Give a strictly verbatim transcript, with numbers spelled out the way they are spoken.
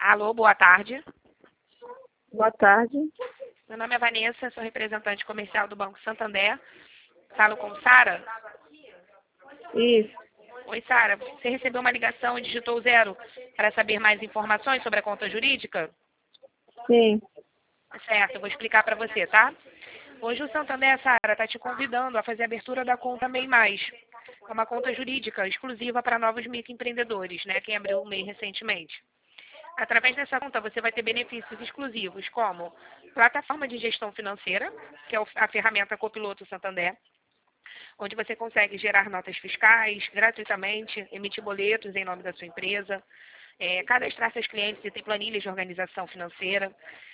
Alô, boa tarde. Boa tarde. Meu nome é Vanessa, sou representante comercial do Banco Santander. Falo com Sara? Isso. Oi, Sara. Você recebeu uma ligação e digitou o zero para saber mais informações sobre a conta jurídica? Sim. Certo, eu vou explicar para você, tá? Hoje o Santander, Sara, está te convidando a fazer a abertura da conta MEI Mais. É uma conta jurídica exclusiva para novos microempreendedores, né? Quem abriu o MEI recentemente. Através dessa conta, você vai ter benefícios exclusivos, como plataforma de gestão financeira, que é a ferramenta Copiloto Santander, onde você consegue gerar notas fiscais gratuitamente, emitir boletos em nome da sua empresa, é, cadastrar seus clientes e ter planilhas de organização financeira.